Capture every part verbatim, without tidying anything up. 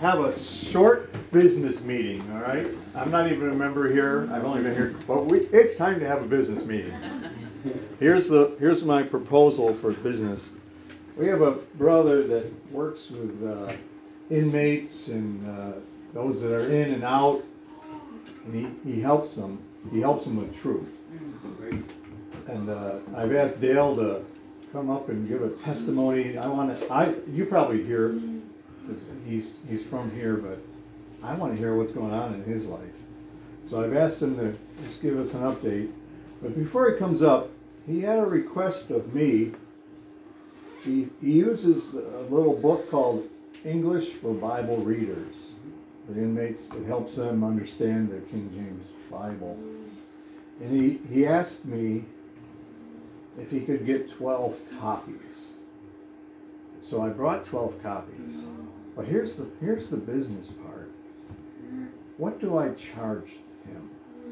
have a short business meeting, all right? I'm not even a member here. I've only been here, but we, it's time to have a business meeting. Here's the here's my proposal for business. We have a brother that works with uh, inmates and uh, those that are in and out, and he, he helps them. He helps them with truth. And uh, I've asked Dale to come up and give a testimony. I want to. I you probably hear, because he's he's from here, but I want to hear what's going on in his life. So I've asked him to just give us an update. But before he comes up, he had a request of me. He, he uses a little book called English for Bible Readers. The inmates, it helps them understand the King James Bible. And he, he asked me if he could get twelve copies. So I brought twelve copies. But here's the here's the business part. What do I charge him?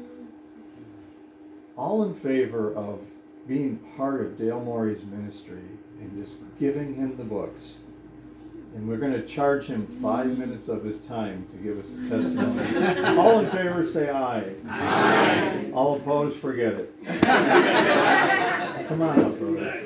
All in favor of being part of Dale Morey's ministry and just giving him the books. And we're going to charge him five minutes of his time to give us a testimony. All in favor, say aye. Aye. All opposed, forget it. Come on up, brother.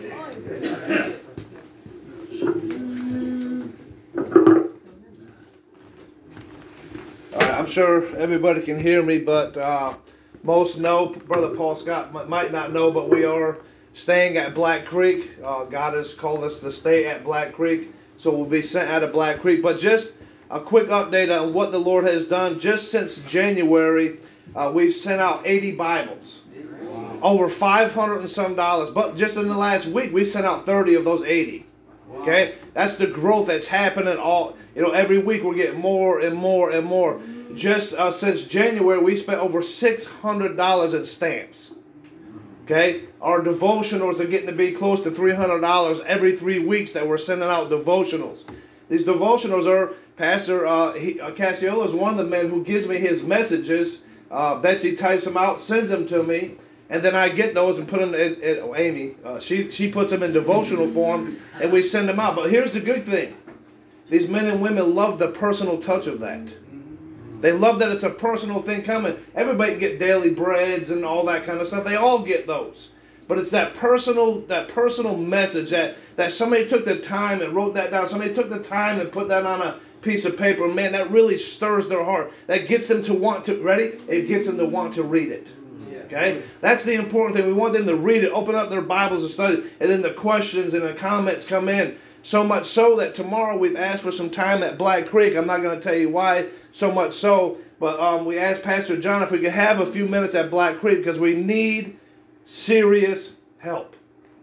All right, I'm sure everybody can hear me, but uh, most know, Brother Paul Scott might not know, but we are staying at Black Creek. Uh, God has called us to stay at Black Creek. So we'll be sent out of Black Creek. But just a quick update on what the Lord has done. Just since January, uh, we've sent out eighty Bibles. Wow. Over five hundred and some dollars. But just in the last week, we sent out thirty of those eighty. Wow. Okay? That's the growth that's happening all, you know, every week we're getting more and more and more. Just uh, since January, we spent over six hundred dollars in stamps. Okay, our devotionals are getting to be close to three hundred dollars every three weeks that we're sending out devotionals. These devotionals are, Pastor uh, he, uh, Cassiola is one of the men who gives me his messages. Uh, Betsy types them out, sends them to me, and then I get those and put them in, in oh, Amy, uh, she, she puts them in devotional form, and we send them out. But here's the good thing. These men and women love the personal touch of that. They love that it's a personal thing coming. Everybody can get daily breads and all that kind of stuff. They all get those. But it's that personal that personal message that, that somebody took the time and wrote that down. Somebody took the time and put that on a piece of paper. Man, that really stirs their heart. That gets them to want to, ready? It gets them to want to read it. Okay? That's the important thing. We want them to read it, open up their Bibles and study. And then the questions and the comments come in. So much so that tomorrow we've asked for some time at Black Creek. I'm not going to tell you why, so much so. But um, we asked Pastor John if we could have a few minutes at Black Creek because we need serious help.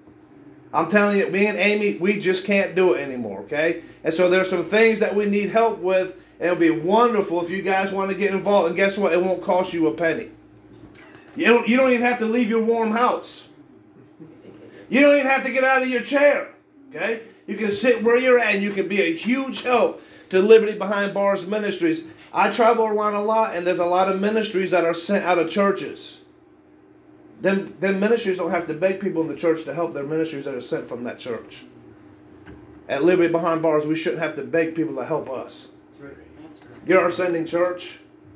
I'm telling you, me and Amy, we just can't do it anymore, okay? And so there's some things that we need help with, and it'll be wonderful if you guys want to get involved. And guess what? It won't cost you a penny. You don't, you don't even have to leave your warm house. You don't even have to get out of your chair, okay? You can sit where you're at, and you can be a huge help to Liberty Behind Bars Ministries. I travel around a lot, and there's a lot of ministries that are sent out of churches. Them, them ministries don't have to beg people in the church to help. They're ministries that are sent from that church. At Liberty Behind Bars, we shouldn't have to beg people to help us. You're our sending church.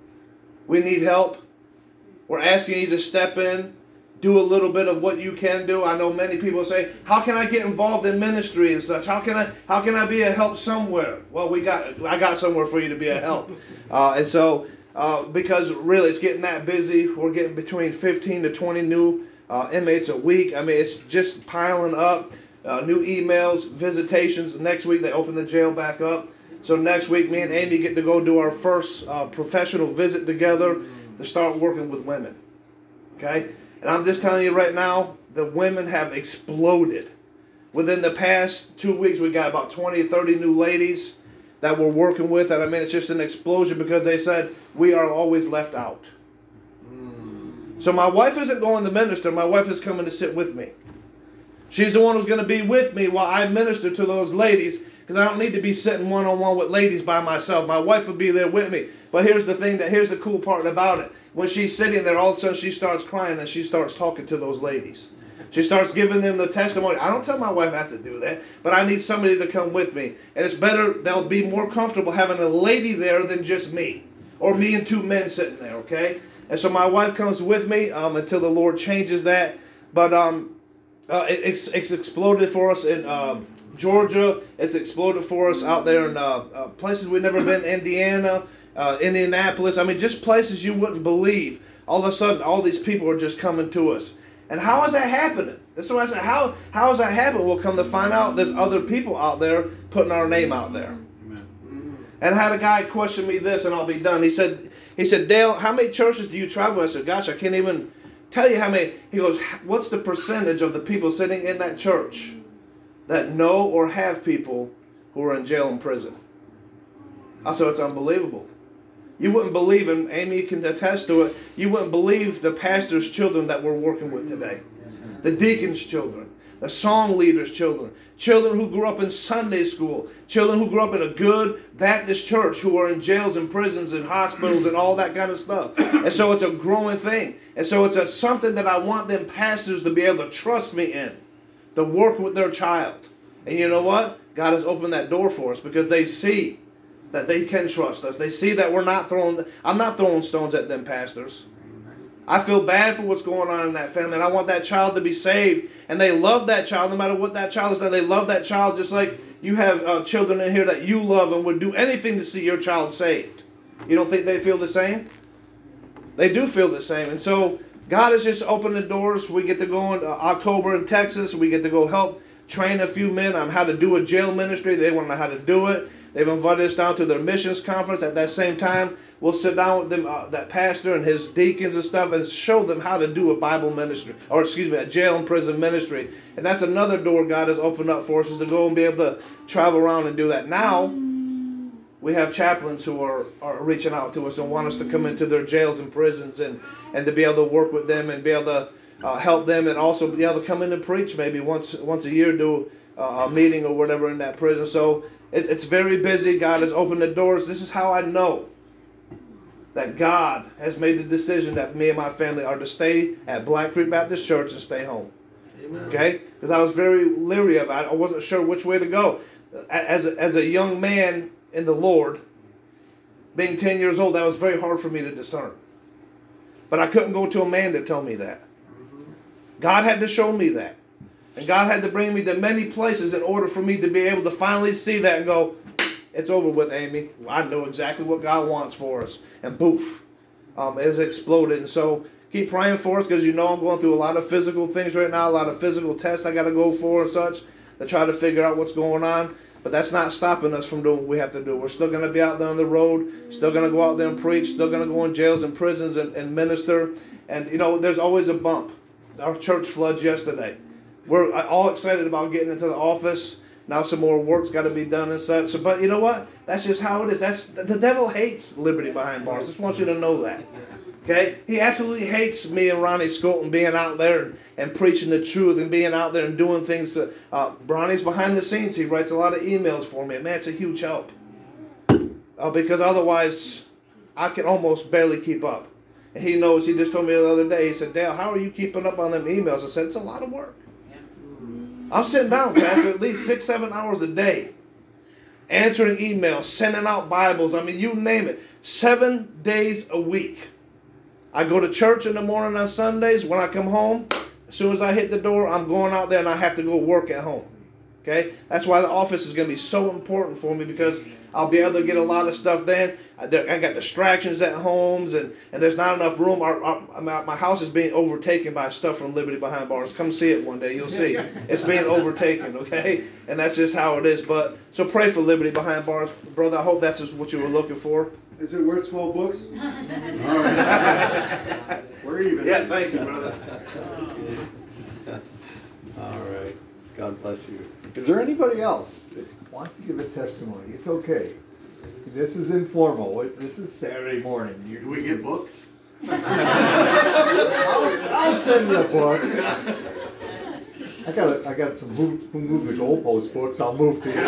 We need help. We're asking you to step in. Do a little bit of what you can do. I know many people say, how can I get involved in ministry and such? How can I how can I be a help somewhere? Well, we got I got somewhere for you to be a help. Uh, and so, uh, because really it's getting that busy, we're getting between fifteen to twenty new uh, inmates a week. I mean, it's just piling up. Uh, new emails, visitations. Next week, they open the jail back up. So next week, me and Amy get to go do our first uh, professional visit together to start working with women. Okay? And I'm just telling you right now, the women have exploded. Within the past two weeks, we got about twenty, thirty new ladies that we're working with. And I mean, it's just an explosion because they said, we are always left out. Mm. So my wife isn't going to minister. My wife is coming to sit with me. She's the one who's going to be with me while I minister to those ladies because I don't need to be sitting one-on-one with ladies by myself. My wife will be there with me. But here's the thing, that here's the cool part about it. When she's sitting there, all of a sudden she starts crying and she starts talking to those ladies. She starts giving them the testimony. I don't tell my wife I have to do that, but I need somebody to come with me. And it's better, they'll be more comfortable having a lady there than just me. Or me and two men sitting there, okay? And so my wife comes with me um, until the Lord changes that. But um, uh, it, it's, it's exploded for us in um, Georgia. It's exploded for us out there in uh, uh, places we've never been, Indiana, uh, Indianapolis. I mean, just places you wouldn't believe. All of a sudden, all these people are just coming to us. And how is that happening? That's why I said, how, how is that happening? We'll come to find out there's other people out there putting our name out there. Amen. And I had a guy question me this, and I'll be done. He said, he said, Dale, how many churches do you travel? I said, gosh, I can't even tell you how many. He goes, what's the percentage of the people sitting in that church that know or have people who are in jail and prison? I said, it's unbelievable. You wouldn't believe, and Amy can attest to it, you wouldn't believe the pastor's children that we're working with today. The deacon's children, the song leader's children, children who grew up in Sunday school, children who grew up in a good Baptist church who are in jails and prisons and hospitals and all that kind of stuff. And so it's a growing thing. And so it's a, something that I want them pastors to be able to trust me in, to work with their child. And you know what? God has opened that door for us because they see that they can trust us. They see that we're not throwing, I'm not throwing stones at them pastors. I feel bad for what's going on in that family, and I want that child to be saved. And they love that child, no matter what that child is. And they love that child just like you have uh, children in here that you love and would do anything to see your child saved. You don't think they feel the same? They do feel the same. And so God has just opened the doors. We get to go in uh, October in Texas. We get to go help train a few men on how to do a jail ministry. They want to know how to do it. They've invited us down to their missions conference. At that same time, we'll sit down with them, uh, that pastor and his deacons and stuff, and show them how to do a Bible ministry, or excuse me, a jail and prison ministry. And that's another door God has opened up for us, is to go and be able to travel around and do that. Now, we have chaplains who are, are reaching out to us and want us to come into their jails and prisons and, and to be able to work with them and be able to uh, help them, and also be able to come in and preach maybe once once a year, do uh, a meeting or whatever in that prison. So it, it's very busy. God has opened the doors. This is how I know that God has made the decision that me and my family are to stay at Black Creek Baptist Church and stay home. Amen. Okay? Because I was very leery of it. I wasn't sure which way to go. As a, as a young man in the Lord, being ten years old, that was very hard for me to discern. But I couldn't go to a man to tell me that. God had to show me that. And God had to bring me to many places in order for me to be able to finally see that and go, it's over with, Amy. I know exactly what God wants for us. And poof, um, it's exploded. And so keep praying for us, because you know I'm going through a lot of physical things right now, a lot of physical tests I got to go for and such to try to figure out what's going on. But that's not stopping us from doing what we have to do. We're still going to be out there on the road, still going to go out there and preach, still going to go in jails and prisons and, and minister. And, you know, there's always a bump. Our church floods yesterday. We're all excited about getting into the office. Now some more work's got to be done and such. So, but you know what? That's just how it is. That's the devil hates Liberty Behind Bars. I just want you to know that. Okay? He absolutely hates me and Ronnie Skolton being out there and, and preaching the truth and being out there and doing things. To, uh, Ronnie's behind the scenes. He writes a lot of emails for me. And man, it's a huge help. Uh, because otherwise, I can almost barely keep up. And he knows. He just told me the other day. He said, Dale, how are you keeping up on them emails? I said, it's a lot of work. I'm sitting down, Pastor, at least six, seven hours a day, answering emails, sending out Bibles. I mean, you name it. Seven days a week. I go to church in the morning on Sundays. When I come home, as soon as I hit the door, I'm going out there and I have to go work at home. Okay? That's why the office is going to be so important for me, because I'll be able to get a lot of stuff done. I got distractions at homes, and, and there's not enough room. Our, our, my house is being overtaken by stuff from Liberty Behind Bars. Come see it one day. You'll see. It's being overtaken, okay? And that's just how it is. But so pray for Liberty Behind Bars. Brother, I hope that's just what you were looking for. Is it worth twelve books? All right. We're even. Yeah, thank you, brother. All right. God bless you. Is there anybody else that wants to give a testimony? It's okay. This is informal. This is Saturday morning. You, Do we get books? I'll, I'll send you a book. I got a, I got some who, who moved the goalpost books. I'll move to you.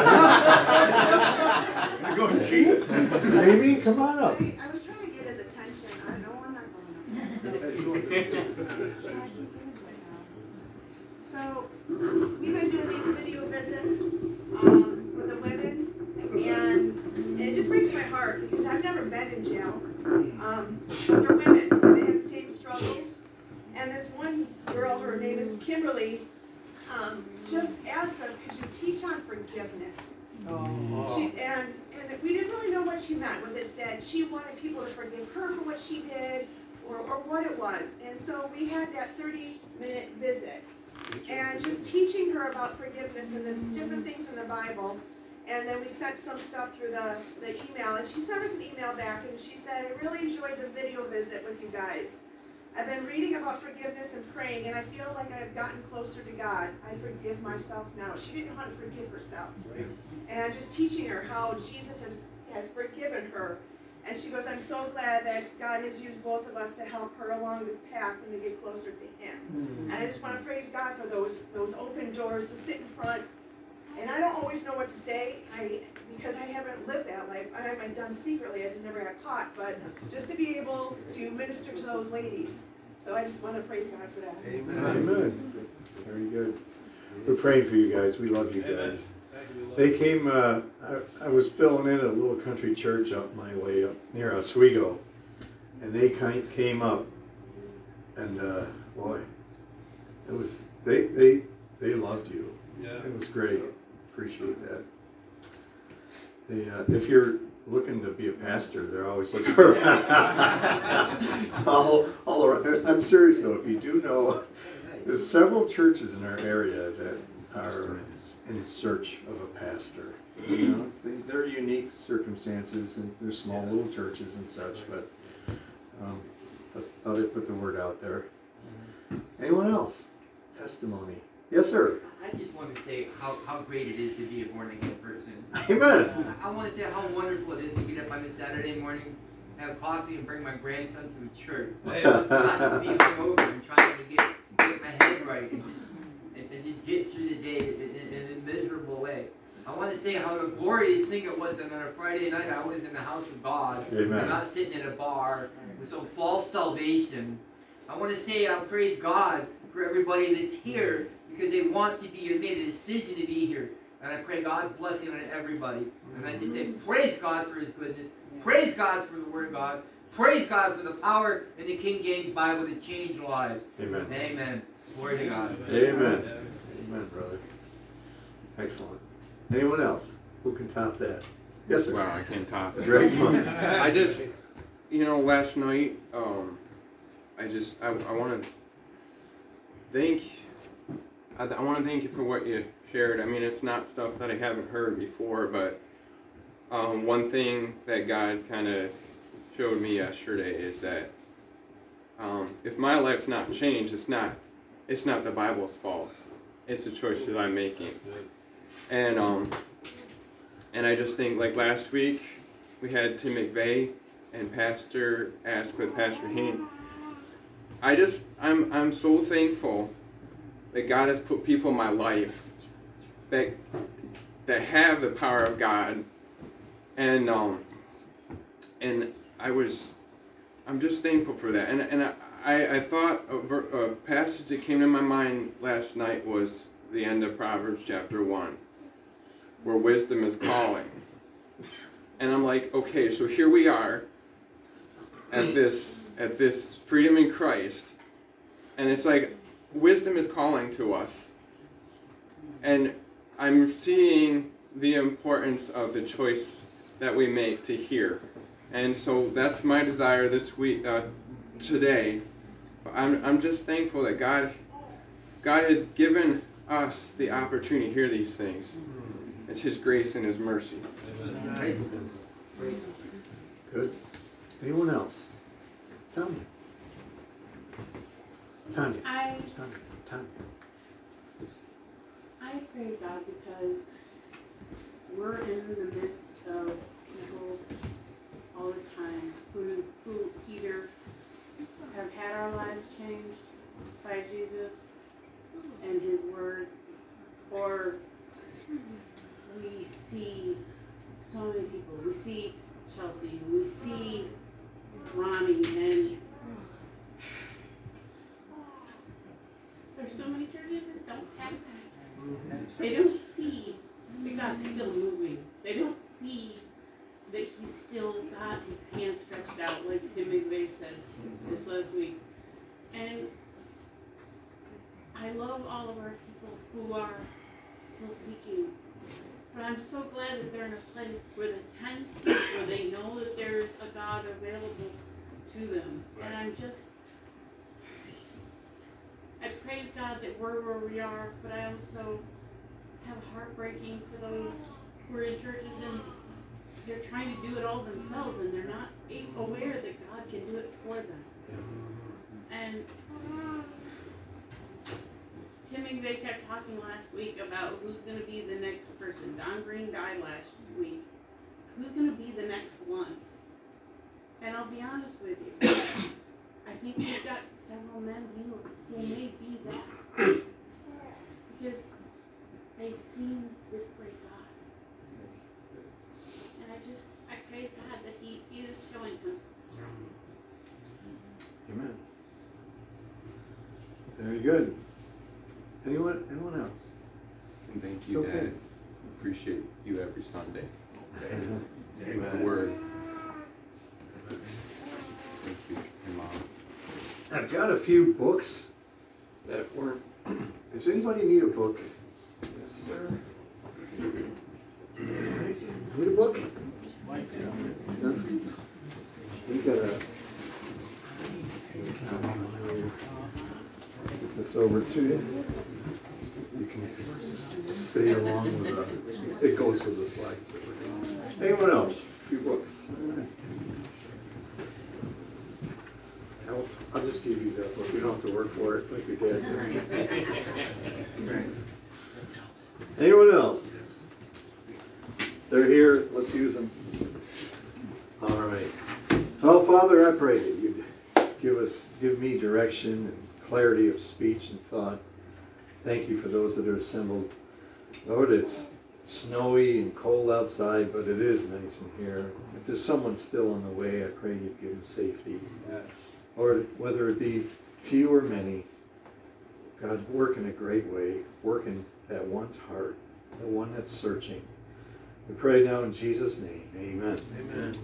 I go and cheat. Amy, come on up. I was trying to get his attention. I know I'm not going up. So. So we've been doing these video visits um, with the women, and it just breaks my heart because I've never been in jail. Um, but they're women, and they have the same struggles. And this one girl, her name is Kimberly, um, just asked us, could you teach on forgiveness? Oh. She, and, and we didn't really know what she meant. Was it that she wanted people to forgive her for what she did, or, or what it was? And so we had that thirty minute visit, and just teaching her about forgiveness and the different things in the Bible. And then we sent some stuff through the, the email, and she sent us an email back, and she said, I really enjoyed the video visit with you guys. I've been reading about forgiveness and praying, and I feel like I've gotten closer to God. I forgive myself now. She didn't know how to forgive herself. And just teaching her how Jesus has, has forgiven her. And she goes, I'm so glad that God has used both of us to help her along this path and to get closer to Him. Mm-hmm. And I just want to praise God for those those open doors to sit in front. And I don't always know what to say, I because I haven't lived that life. I haven't done secretly, I just never got caught. But just to be able to minister to those ladies. So I just want to praise God for that. Amen. Amen. Very good. We're praying for you guys. We love you guys. They came, uh, I, I was filling in at a little country church up my way up near Oswego. And they kind came up. And uh, boy, it was, they, they, they loved you. Yeah. It was great. Appreciate that. They, uh, if you're looking to be a pastor, they're always looking for all, all around. I'm serious though, if you do know, there's several churches in our area that are in search of a pastor. You know, it's, they're unique circumstances, and they're small little churches and such, but um, I thought I'd put the word out there. Anyone else? Testimony. Yes, sir. I just want to say how, how great it is to be a born again person. Amen. I want to say how wonderful it is to get up on a Saturday morning, have coffee, and bring my grandson to church. Not being over and trying to get, get my head right and just, and, and just get through the day in, in, in a miserable way. I want to say how a glorious thing it was that on a Friday night I was in the house of God. Amen. I'm not sitting in a bar with some false salvation. I want to say I praise God for everybody that's here, because they want to be here, they made a decision to be here. And I pray God's blessing on everybody. And I just say, praise God for His goodness. Praise God for the Word of God. Praise God for the power in the King James Bible to change lives. Amen. Amen. Glory to God. Amen. Amen, brother. Excellent. Anyone else who can top that? Yes, sir. Wow, I can't top it. Great. I just, you know, last night, um, I just, I, I want to thank, I, I want to thank you for what you shared. I mean, it's not stuff that I haven't heard before, but um, one thing that God kind of showed me yesterday is that um, if my life's not changed, it's not, it's not the Bible's fault. It's the choices I'm making. And um, and I just think, like last week, we had Tim McVeigh and Pastor Ask with Pastor Heen. I just, I'm I'm so thankful that God has put people in my life that that have the power of God, and um, and I was, I'm just thankful for that. And and I I thought a, ver, a passage that came to my mind last night was the end of Proverbs chapter one, where wisdom is calling. And I'm like, okay, so here we are at this at this freedom in Christ, and it's like wisdom is calling to us. And I'm seeing the importance of the choice that we make to hear. And so that's my desire this week, uh, today. I'm I'm just thankful that God God has given us the opportunity to hear these things. It's His grace and His mercy. Amen. Good. Anyone else? Tanya. Tanya. I Tanya. Tanya. I praise God because we're in the midst of people all the time who who either have had our lives changed by Jesus and His Word, or we see so many people. We see Chelsea, we see Ronnie, and there's so many churches that don't They don't see that God's still moving. They don't see that He's still got His hand stretched out, like Tim McVeigh said this last week. And I love all of our people who are still seeking. But I'm so glad that they're in a place where they can seek, where they know that there's a God available to them. And I'm just, I praise God that we're where we are, but I also have heartbreaking for those who are in churches and they're trying to do it all themselves and they're not aware that God can do it for them. And Tim McVeigh kept talking last week about who's going to be the next person. Don Green died last week. Who's going to be the next one? And I'll be honest with you. I think we've got several men who, who may be that. Because they've seen this great God. And I just, I praise God that He is showing Himself. Amen. Very good. Anyone, anyone else? And thank you, It's okay. Dad. Appreciate you every Sunday. Amen. With the word. Thank you, and Mom. I've got a few books that weren't. Does anybody need a book? Yes, sir. Need a book? No? We got a. Get this over to you. You can stay along with the, it goes with the slides. Anyone else? A few books. All right. I'll, I'll just give you that book. You don't have to work for it like your dad did. Anyone else? They're here. Let's use them. All right. Well, Father, I pray that you'd give us, give me direction and clarity of speech and thought. Thank you for those that are assembled. Lord, it's snowy and cold outside, but it is nice in here. If there's someone still on the way, I pray you'd give them safety. Lord, whether it be few or many, God, work in a great way, work in that one's heart, the one that's searching. We pray now in Jesus' name. Amen. Amen.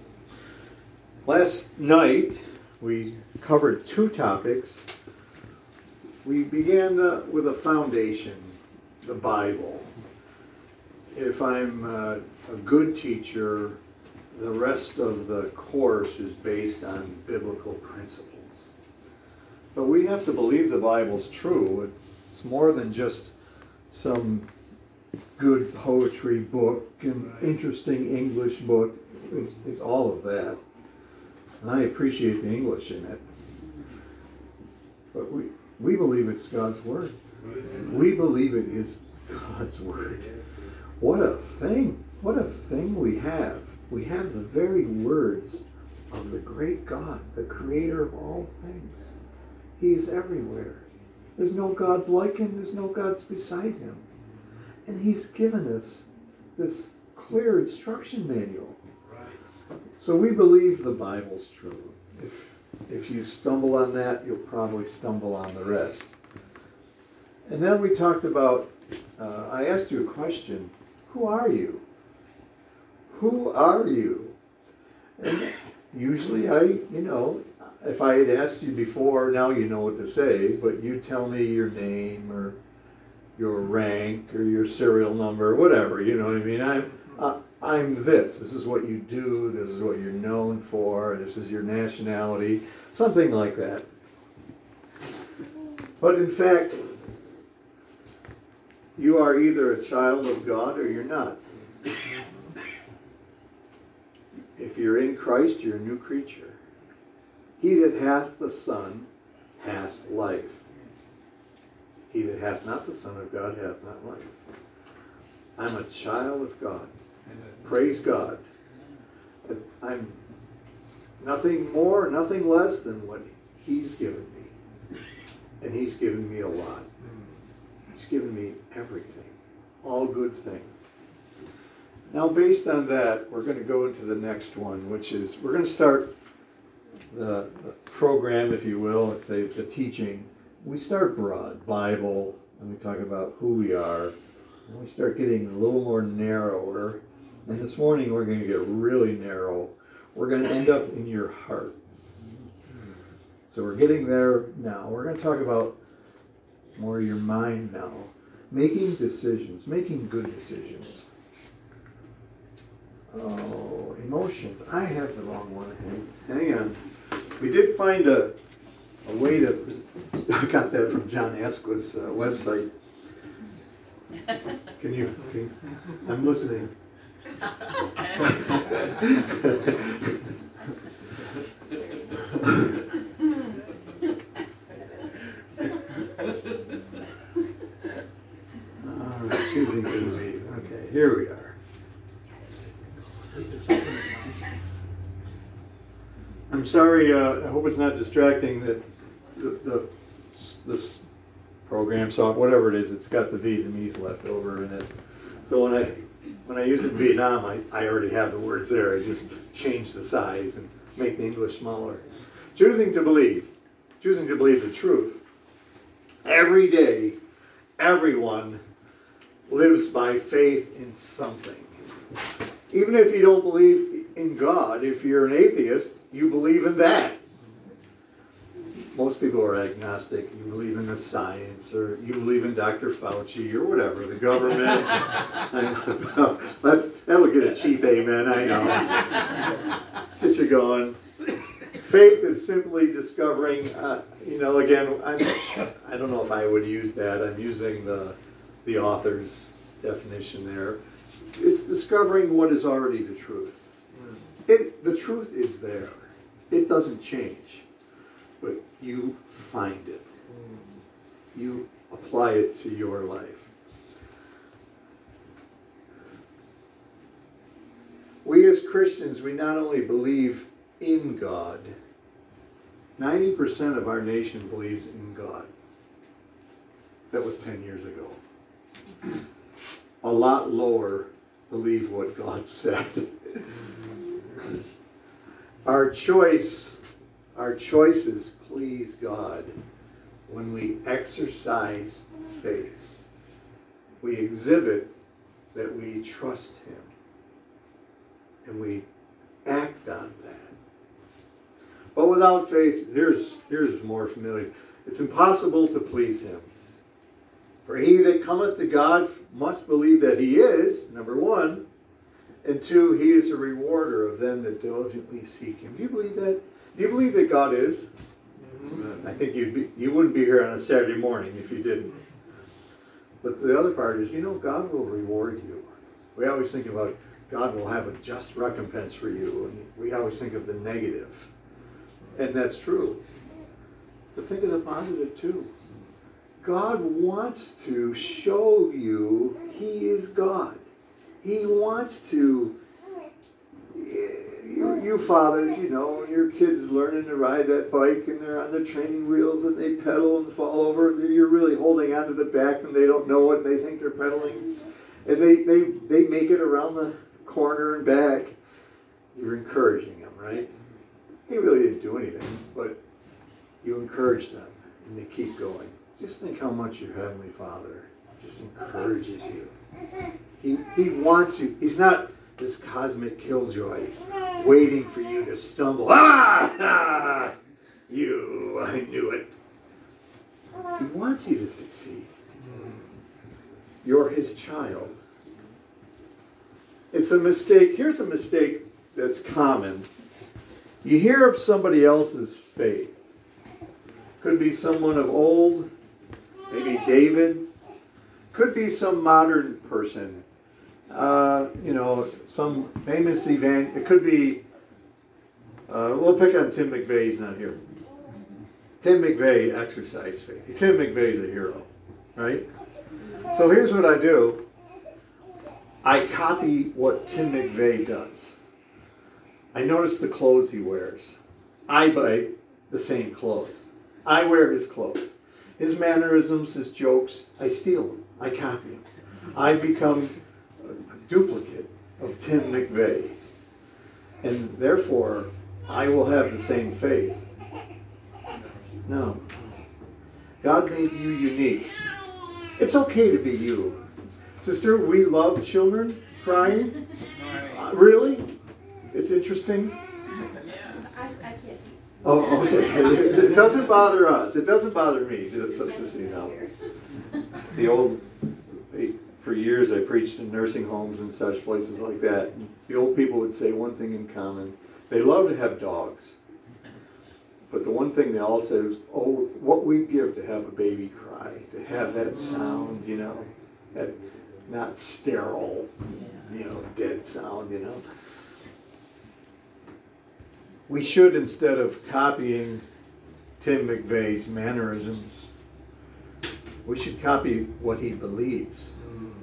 Last night, we covered two topics. We began uh, with a foundation, the Bible. If I'm uh, a good teacher, the rest of the course is based on biblical principles. But we have to believe the Bible's true. It's more than just some good poetry book and interesting English book. It's, it's all of that. And I appreciate the English in it. But we, we believe it's God's Word. We believe it is God's Word. What a thing. What a thing we have. We have the very words of the great God, the creator of all things. He is everywhere. There's no gods like him. There's no gods beside him. And he's given us this clear instruction manual. So we believe the Bible's true. If, if you stumble on that, you'll probably stumble on the rest. And then we talked about, uh, I asked you a question. Who are you? Who are you? And usually I, you know, if I had asked you before, now you know what to say, but you tell me your name or your rank or your serial number, or whatever, you know what I mean? I'm, uh, I'm this. This is what you do. This is what you're known for. This is your nationality. Something like that. But in fact, you are either a child of God or you're not. If you're in Christ, you're a new creature. He that hath the Son hath life. He that hath not the Son of God hath not life. I'm a child of God. Praise God. I'm nothing more, nothing less than what He's given me. And He's given me a lot. He's given me everything. All good things. Now, based on that, we're going to go into the next one, which is, we're going to start the, the program, if you will, let's say the teaching. We start broad, Bible, then we talk about who we are, and we start getting a little more narrower. And this morning we're going to get really narrow. We're going to end up in your heart. So we're getting there now. We're going to talk about more your mind now. Making decisions, making good decisions. Oh, emotions. I have the wrong one. Hang on. We did find a, a way to, I got that from John Asquith's uh, website. Can you, can you, I'm listening. All right, choosing to believe. Okay, here we are. I'm sorry, uh, I hope it's not distracting that the, the, this program, so whatever it is, it's got the Vietnamese left over in it. So when I when I use it in Vietnam, I, I already have the words there. I just change the size and make the English smaller. Choosing to believe. Choosing to believe the truth. Every day, everyone lives by faith in something. Even if you don't believe in God, if you're an atheist, you believe in that. Most people are agnostic. You believe in the science, or you believe in Doctor Fauci, or whatever, the government. I know. That's, that'll get a cheap amen, I know. Get you going. Faith is simply discovering, uh, you know, again, I'm, I don't know if I would use that. I'm using the, the author's definition there. It's discovering what is already the truth. It, the truth is there. It doesn't change. But you find it. You apply it to your life. We as Christians, we not only believe in God, ninety percent of our nation believes in God. That was ten years ago. A lot lower believe what God said. Our choice, our choices please God when we exercise faith. We exhibit that we trust Him. And we act on that. But without faith, here's, here's more familiar. It's impossible to please Him. For he that cometh to God must believe that He is, number one, and two, He is a rewarder of them that diligently seek Him. Do you believe that? Do you believe that God is? Mm-hmm. I think you'd be, you wouldn't be here on a Saturday morning if you didn't. But the other part is, you know, God will reward you. We always think about God will have a just recompense for you, and we always think of the negative. And that's true. But think of the positive too. God wants to show you He is God. He wants to, you, you fathers, you know, your kids learning to ride that bike and they're on the training wheels and they pedal and fall over, and you're really holding onto the back and they don't know it and they think they're pedaling. And they, they, they make it around the corner and back. You're encouraging them, right? He really didn't do anything, but you encourage them and they keep going. Just think how much your Heavenly Father just encourages you. He, he wants you. He's not this cosmic killjoy waiting for you to stumble. Ah! ah you, I knew it. He wants you to succeed. You're His child. It's a mistake. Here's a mistake that's common. You hear of somebody else's faith. Could be someone of old, maybe David. Could be some modern person. Uh, you know, some famous event. It could be, uh, we'll pick on Tim McVeigh, he's not here. Tim McVeigh exercised faith. Tim McVeigh's a hero, right? So here's what I do. I copy what Tim McVeigh does. I notice the clothes he wears. I buy the same clothes. I wear his clothes. His mannerisms, his jokes, I steal them. I copy them. I become a duplicate of Tim McVeigh. And therefore, I will have the same faith. No. God made you unique. It's okay to be you. Sister, we love children crying. Uh, really? It's interesting. I, I can't. Oh, okay. It doesn't bother us. It doesn't bother me, just so just so you know. The old, for years I preached in nursing homes and such places like that. The old people would say one thing in common. They love to have dogs. But the one thing they all say is, oh, what we'd give to have a baby cry, to have that sound, you know, that not sterile, you know, dead sound, you know. We should, instead of copying Tim McVeigh's mannerisms, we should copy what he believes.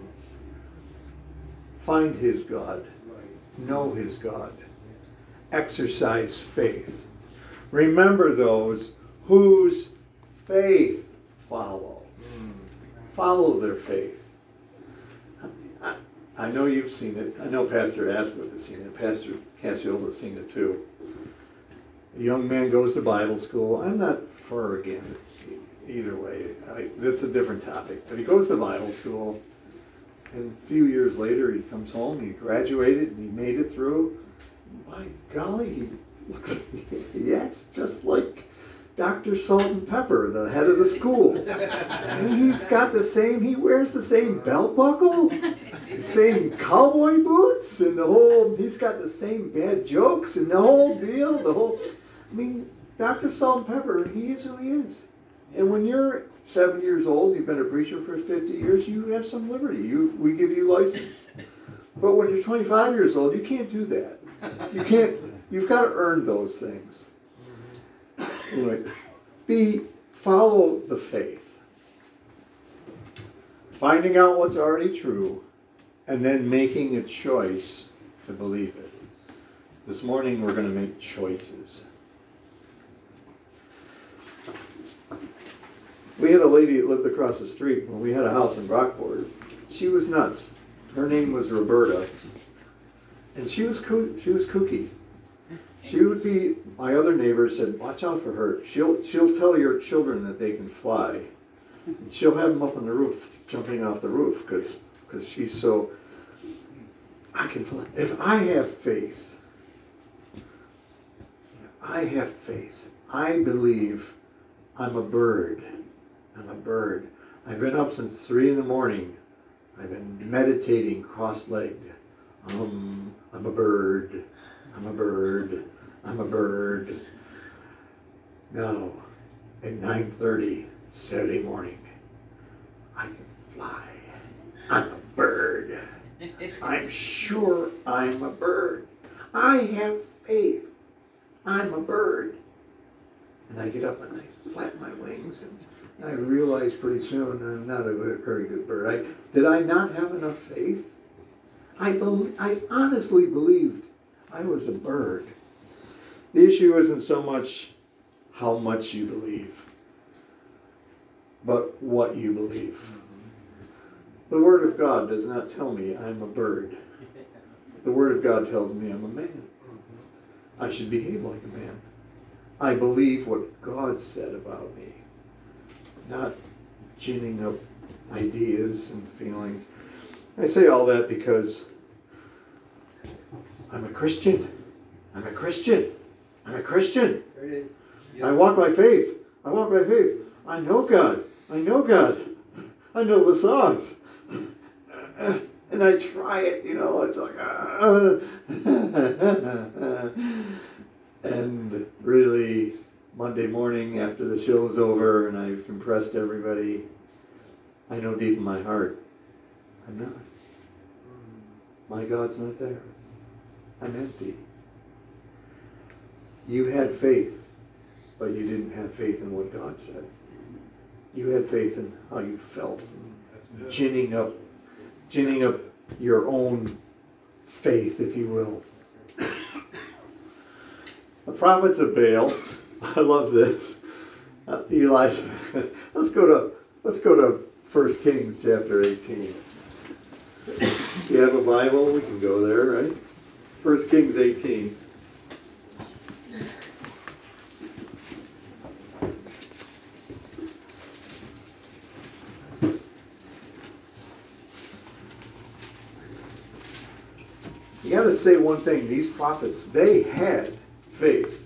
Find his God. Know his God. Exercise faith. Remember those whose faith follow. Follow their faith. I, I know you've seen it. I know Pastor Asquith has seen it. Pastor Cassiola has seen it too. A young man goes to Bible school. I'm not for or against either way. I, that's a different topic. But he goes to Bible school, and a few years later he comes home, he graduated, and he made it through. My golly, he, he acts just like Doctor Salt and Pepper, the head of the school. He's got the same, he wears the same belt buckle, the same cowboy boots, and the whole, he's got the same bad jokes, and the whole deal, the whole, I mean, Doctor Salt and Pepper, he is who he is. And when you're seven years old, you've been a preacher for fifty years, you have some liberty. You, we give you license. But when you're twenty-five years old, you can't do that. You can't, you've got to earn those things. Anyway, be, follow the faith. Finding out what's already true, and then making a choice to believe it. This morning we're going to make choices. We had a lady that lived across the street when we had a house in Brockport. She was nuts. Her name was Roberta. And she was coo- she was kooky. She would be, my other neighbor said, watch out for her. She'll she'll tell your children that they can fly. And she'll have them up on the roof, jumping off the roof, because because she's so, I can fly. If I have faith, I have faith. I believe I'm a bird. I'm a bird. I've been up since three in the morning. I've been meditating cross-legged. Um, I'm a bird. I'm a bird. I'm a bird. Now, at nine thirty Saturday morning, I can fly. I'm a bird. I'm sure I'm a bird. I have faith. I'm a bird. And I get up and I flap my wings, and I realize pretty soon I'm not a very good bird. I, did I not have enough faith? I, be, I honestly believed I was a bird. The issue isn't so much how much you believe, but what you believe. The Word of God does not tell me I'm a bird. The Word of God tells me I'm a man. I should behave like a man. I believe what God said about me, not ginning up ideas and feelings. I say all that because I'm a Christian. I'm a Christian. I'm a Christian. There it is. I walk by faith. I walk by faith. I know God. I know God. I know the songs. And I try it, you know, it's like, uh, and really, Monday morning after the show's over and I've impressed everybody, I know deep in my heart, I'm not. My God's not there. I'm empty. You had faith, but you didn't have faith in what God said. You had faith in how you felt, ginning up, ginning up your own faith, if you will. The prophets of Baal. I love this. Uh, Elijah. Let's go to let's go to First Kings chapter eighteen. If you have a Bible, we can go there, right? First Kings eighteen. You gotta say one thing, these prophets, they had faith.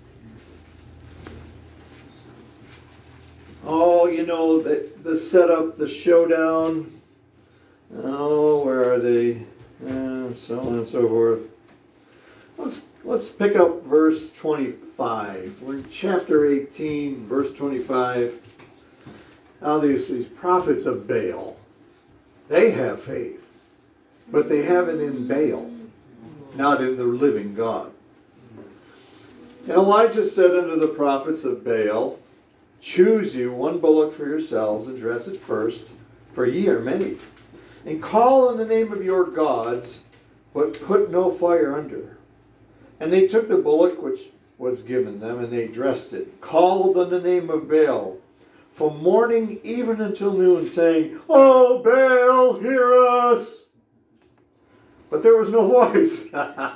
Oh, you know, the, the setup, the showdown. Oh, where are they? Uh, so on and so forth. Let's let's pick up verse twenty-five. We're in chapter eighteen, verse twenty-five. Now these, these prophets of Baal, they have faith, but they have it in Baal, not in the living God. And Elijah said unto the prophets of Baal, choose you one bullock for yourselves, and dress it first, for ye are many. And call on the name of your gods, but put no fire under. And they took the bullock which was given them, and they dressed it, called on the name of Baal, from morning even until noon, saying, O Baal, hear us! But there was no voice.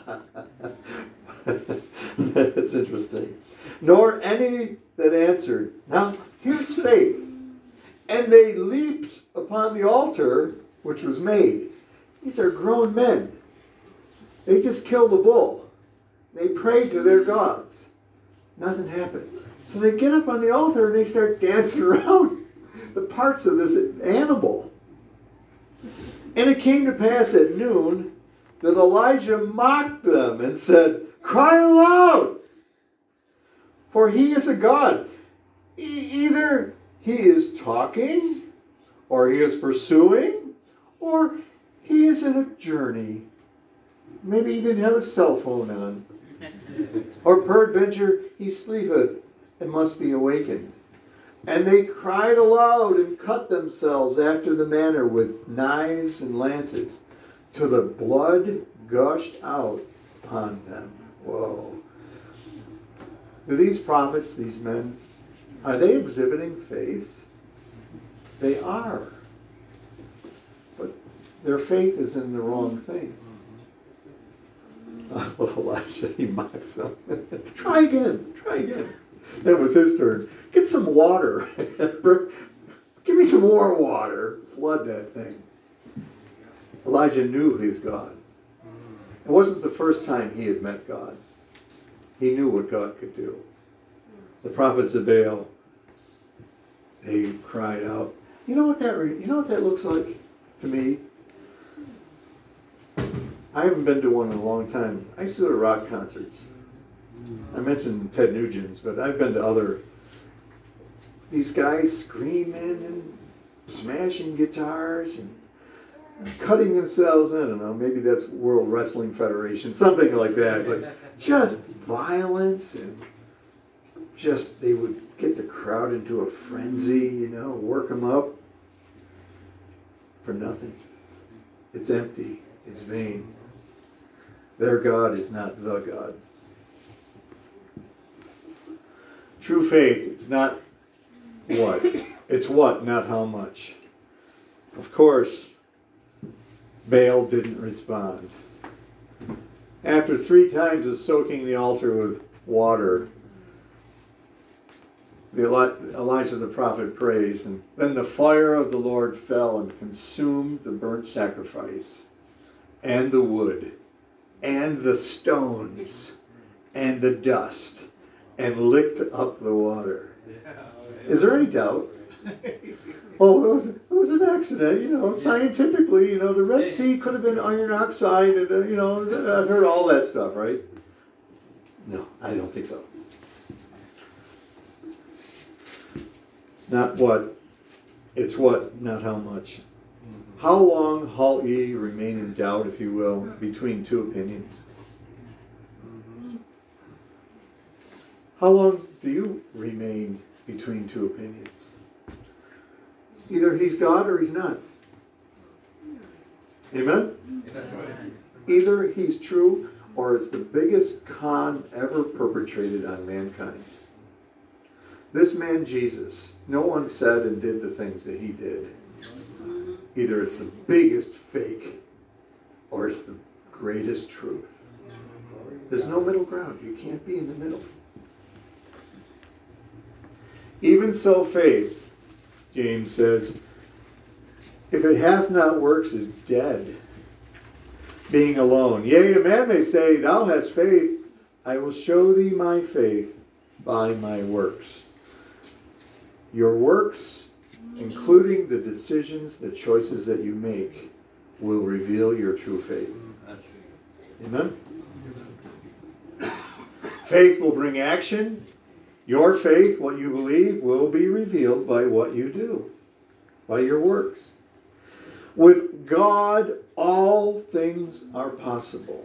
That's interesting. Nor any that answered. Now, here's faith. And they leaped upon the altar which was made. These are grown men. They just killed the bull. They prayed to their gods. Nothing happens. So they get up on the altar and they start dancing around the parts of this animal. And it came to pass at noon that Elijah mocked them and said, cry aloud, for he is a god. E- either he is talking, or he is pursuing, or he is in a journey. Maybe he didn't have a cell phone on. Or peradventure he sleepeth and must be awakened. And they cried aloud and cut themselves after the manner with knives and lances, till the blood gushed out upon them. Whoa. Do these prophets, these men, are they exhibiting faith? They are. But their faith is in the wrong thing. I love Elijah. He mocks them. Try again. Try again. Then it was his turn. Get some water. Give me some more water. Flood that thing. Elijah knew his God. It wasn't the first time he had met God. He knew what God could do. The prophets of Baal, they cried out. You know what that? You know what that looks like to me? I haven't been to one in a long time. I used to go to rock concerts. I mentioned Ted Nugent's, but I've been to other. These guys screaming and smashing guitars and cutting themselves. I don't know. Maybe that's World Wrestling Federation, something like that. But just violence and just they would get the crowd into a frenzy. You know, work them up for nothing. It's empty. It's vain. Their God is not the God. True faith, it's not what. It's what, not how much. Of course, Baal didn't respond. After three times of soaking the altar with water, the Eli- Elijah the prophet prays, and then the fire of the Lord fell and consumed the burnt sacrifice, and the wood, and the stones, and the dust, and licked up the water. Is there any doubt? Oh, it was, it was an accident, you know, scientifically, you know, the Red Sea could have been iron oxide, and, uh, you know, I've heard all that stuff, right? No, I don't think so. It's not what, it's what, not how much. How long halt ye, remain in doubt, if you will, between two opinions? How long do you remain between two opinions? Either he's God or he's not. Amen? Either he's true or it's the biggest con ever perpetrated on mankind. This man Jesus, no one said and did the things that he did. Either it's the biggest fake or it's the greatest truth. There's no middle ground. You can't be in the middle. Even so faith, James says, if it hath not works, is dead. being alone. Yea, a man may say, thou hast faith, I will show thee my faith by my works. Your works, including the decisions, the choices that you make, will reveal your true faith. Amen? Faith will bring action. Your faith, what you believe, will be revealed by what you do, by your works. With God, all things are possible.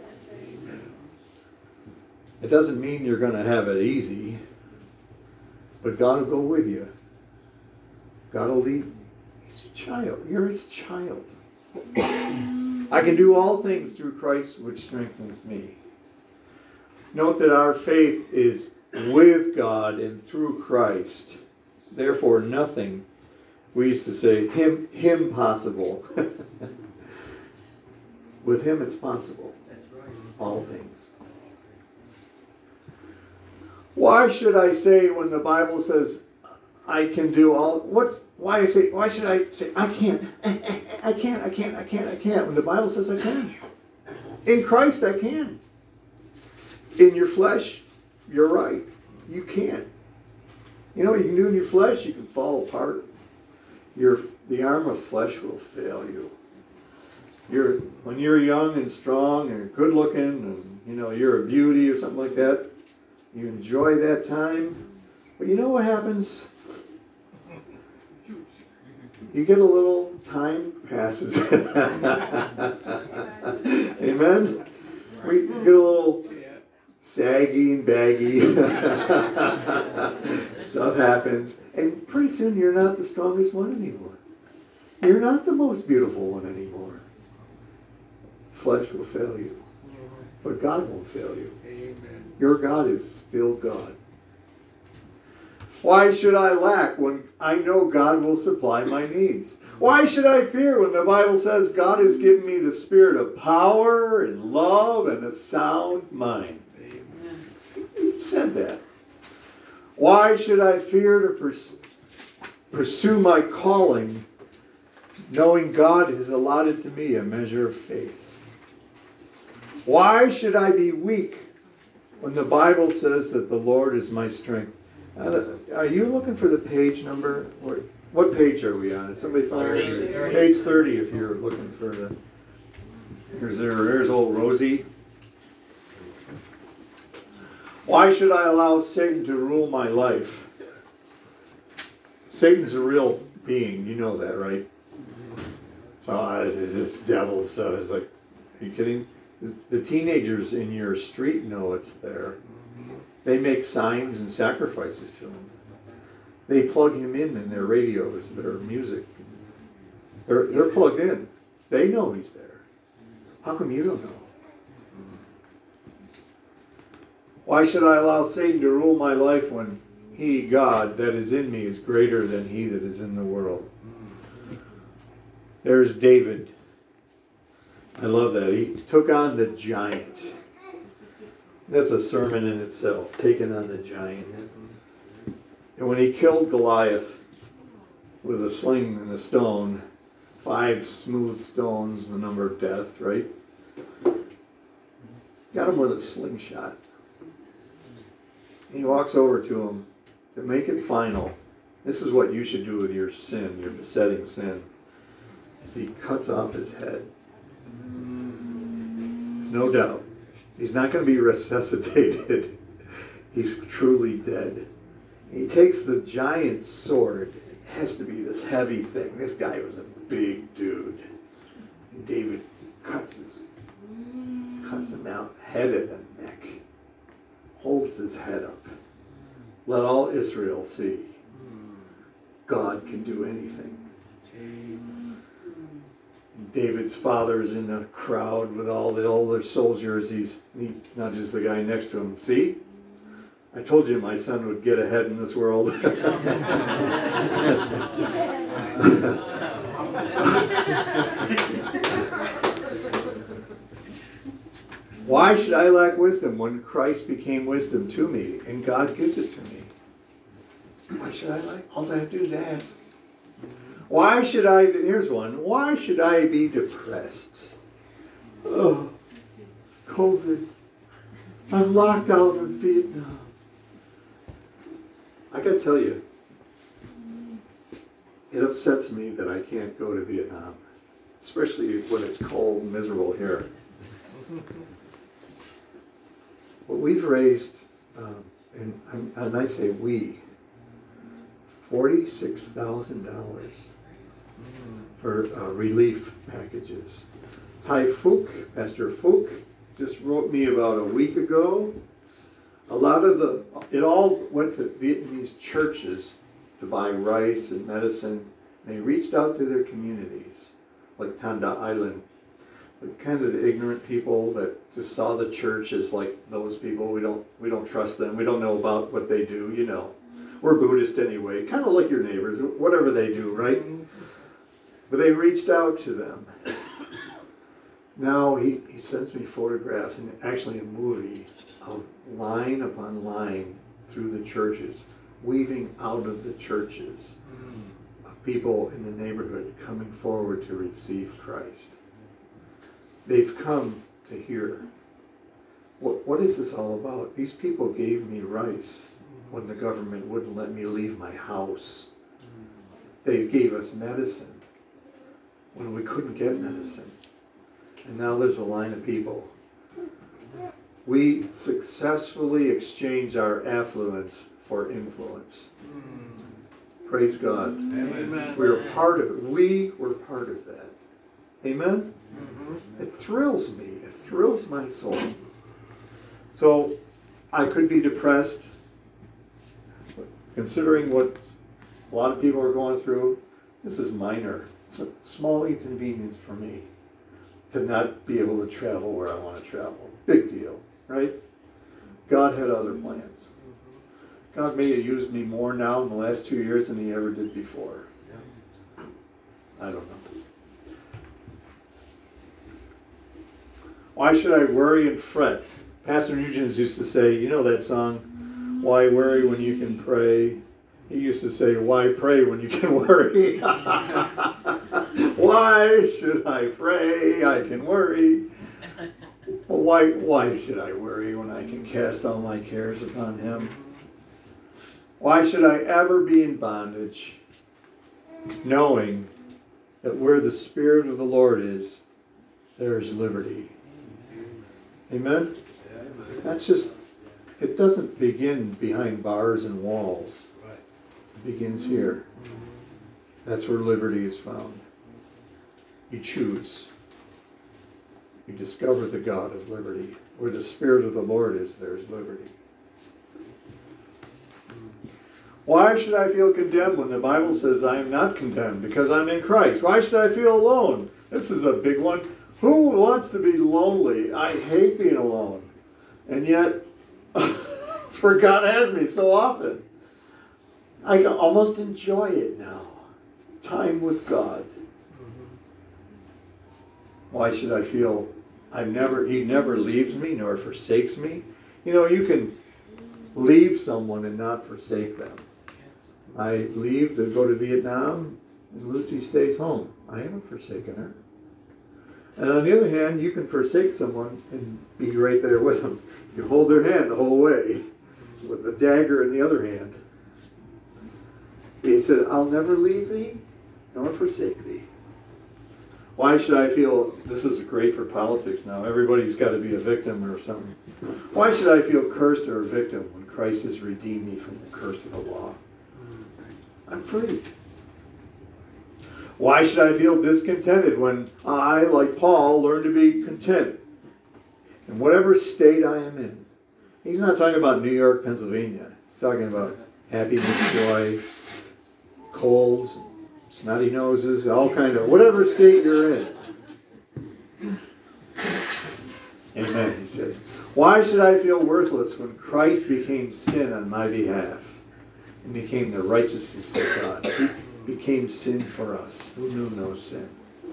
It doesn't mean you're going to have it easy, but God will go with you. God will lead. He's a child. You're his child. I can do all things through Christ which strengthens me. Note that our faith is with God and through Christ. Therefore, nothing, we used to say, him, him possible. With him it's possible. All things. Why should I say when the Bible says I can do all, what, why I say, why should I say I can't, I can't, I can't, I can't, I can't, when the Bible says I can? In Christ I can. In your flesh, you're right. You can't. You know what you can do in your flesh? You can fall apart. Your, the arm of flesh will fail you. You're, when you're young and strong and good looking and you know you're a beauty or something like that, you enjoy that time. But you know what happens? You get a little, time passes. Amen? We get a little saggy and baggy. Stuff happens. And pretty soon you're not the strongest one anymore. You're not the most beautiful one anymore. Flesh will fail you. But God won't fail you. Amen. Your God is still God. Why should I lack when I know God will supply my needs? Why should I fear when the Bible says God has given me the spirit of power and love and a sound mind? Amen. He said that. Why should I fear to pers- pursue my calling, knowing God has allotted to me a measure of faith? Why should I be weak when the Bible says that the Lord is my strength? Are you looking for the page number? What page are we on? Is somebody find it? Page thirty if you're looking for the... Here's, there, there's old Rosie. Why should I allow Satan to rule my life? Satan's a real being. You know that, right? Oh, this is this devil stuff. It's like, are you kidding? The teenagers in your street know it's there. They make signs and sacrifices to him. They plug him in in their radios, their music. They're, they're plugged in. They know he's there. How come you don't know? Why should I allow Satan to rule my life when he, God, that is in me is greater than he that is in the world? There's David. I love that. He took on the giant. That's a sermon in itself, taking on the giant. And when he killed Goliath with a sling and a stone, five smooth stones, the number of death, right? Got him with a slingshot. He walks over to him to make it final. This is what you should do with your sin, your besetting sin. As he cuts off his head. There's no doubt. He's not going to be resuscitated. He's truly dead. He takes the giant sword. It has to be this heavy thing. This guy was a big dude. And David cuts his, cuts him out, head at the neck. Holds his head up. Let all Israel see. God can do anything. David's father's in the crowd with all the older soldiers. He's, he nudges the guy next to him. See? I told you my son would get ahead in this world. Why should I lack wisdom when Christ became wisdom to me and God gives it to me? Why should I lack? All I have to do is ask. Why should I, here's one, why should I be depressed? Oh, COVID. I'm locked out in Vietnam. I gotta tell you, it upsets me that I can't go to Vietnam, especially when it's cold and miserable here. What we've raised, um, and, I'm- and I say we, forty-six thousand dollars for uh, relief packages. Ty Fook, Pastor Fook, just wrote me about a week ago. A lot of the, it all went to Vietnamese churches to buy rice and medicine. They reached out to their communities, like Tanda Island, like kind of the ignorant people that just saw the church as like those people. We don't, we don't trust them. We don't know about what they do. You know, we're Buddhist anyway, kind of like your neighbors, whatever they do, right? But they reached out to them. Now he, he sends me photographs and actually a movie of line upon line through the churches, weaving out of the churches of people in the neighborhood coming forward to receive Christ. They've come to hear. What, what is this all about? These people gave me rice when the government wouldn't let me leave my house. They gave us medicine when we couldn't get medicine. And now there's a line of people. We successfully exchange our affluence for influence. Praise God. Amen. We're part of it. We were part of that. Amen? Mm-hmm. It thrills me. It thrills my soul. So I could be depressed, considering what a lot of people are going through. This is minor. It's a small inconvenience for me to not be able to travel where I want to travel. Big deal, right? God had other plans. God may have used me more now in the last two years than he ever did before. I don't know. Why should I worry and fret? Pastor Nugent used to say, you know that song, Why Worry When You Can Pray? He used to say, why pray when you can worry? Why should I pray? I can worry. Well, why, why should I worry when I can cast all my cares upon him? Why should I ever be in bondage, knowing that where the Spirit of the Lord is, there is liberty? Amen? That's just, it doesn't begin behind bars and walls. It begins here. That's where liberty is found. You choose. You discover the God of liberty. Where the Spirit of the Lord is, there's liberty. Why should I feel condemned when the Bible says I am not condemned because I'm in Christ? Why should I feel alone? This is a big one. Who wants to be lonely? I hate being alone. And yet, it's where God has me so often. I can almost enjoy it now. Time with God. Why should I feel I've never, he never leaves me nor forsakes me? You know, you can leave someone and not forsake them. I leave to go to Vietnam and Lucy stays home. I haven't forsaken her. And on the other hand, you can forsake someone and be right there with them. You hold their hand the whole way with the dagger in the other hand. He said, I'll never leave thee nor forsake thee. Why should I feel, this is great for politics now, everybody's got to be a victim or something. Why should I feel cursed or a victim when Christ has redeemed me from the curse of the law? I'm free. Why should I feel discontented when I, like Paul, learn to be content in whatever state I am in? He's not talking about New York, Pennsylvania. He's talking about happiness, joy, colds, snotty noses, all kind of, whatever state you're in. Amen, he says. Why should I feel worthless when Christ became sin on my behalf and became the righteousness of God? He became sin for us who knew no sin.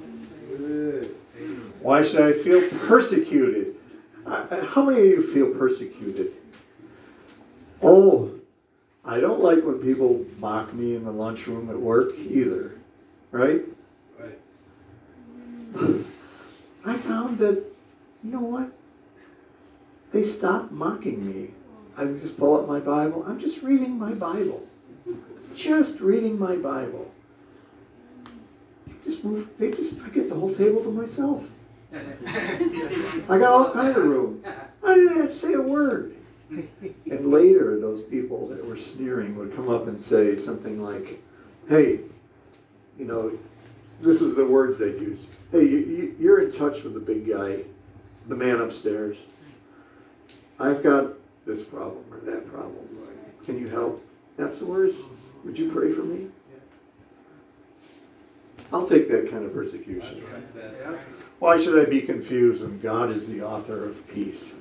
Why should I feel persecuted? How many of you feel persecuted? Oh, I don't like when people mock me in the lunchroom at work either. Right? Right. I found that, you know what? they stopped mocking me. I would just pull up my Bible. I'm just reading my Bible. Just reading my Bible. They just move, they just, I get the whole table to myself. I got all kind of room. I didn't have to say a word. And later, those people that were sneering would come up and say something like, hey, you know, this is the words they'd use. Hey, you, you, you're in touch with the big guy, the man upstairs. I've got this problem or that problem. Can you help? That's the words. Would you pray for me? I'll take that kind of persecution. Why should I be confused when God is the author of peace?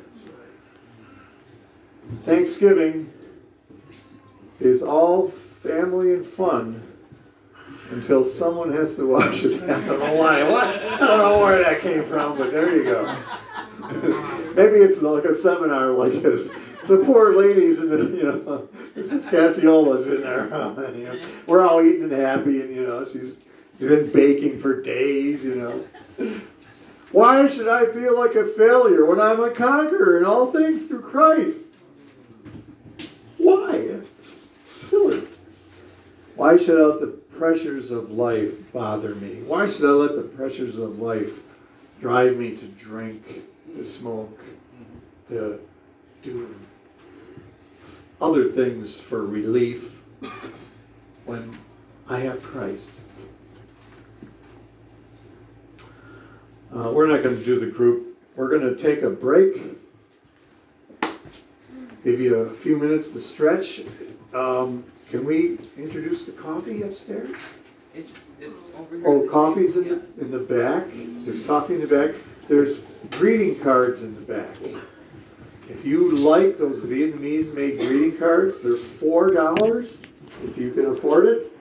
Thanksgiving is all family and fun until someone has to watch it happen online. What? I don't know where that came from, but there you go. Maybe it's like a seminar like this. The poor ladies in the, you know, Missus Cassiola's in there. You know, we're all eating and happy, and you know, she's been baking for days. You know, why should I feel like a failure when I'm a conqueror in all things through Christ? Why? It's silly. Why should I let the pressures of life bother me? Why should I let the pressures of life drive me to drink, to smoke, to do other things for relief when I have Christ? Uh, we're not going to do the group. We're going to take a break. Give you a few minutes to stretch. Um, can we introduce the coffee upstairs? It's, it's over here. Oh, coffee's in the, Yes. in the back. There's coffee in the back. There's greeting cards in the back. If you like those Vietnamese made greeting cards, they're four dollars if you can afford it.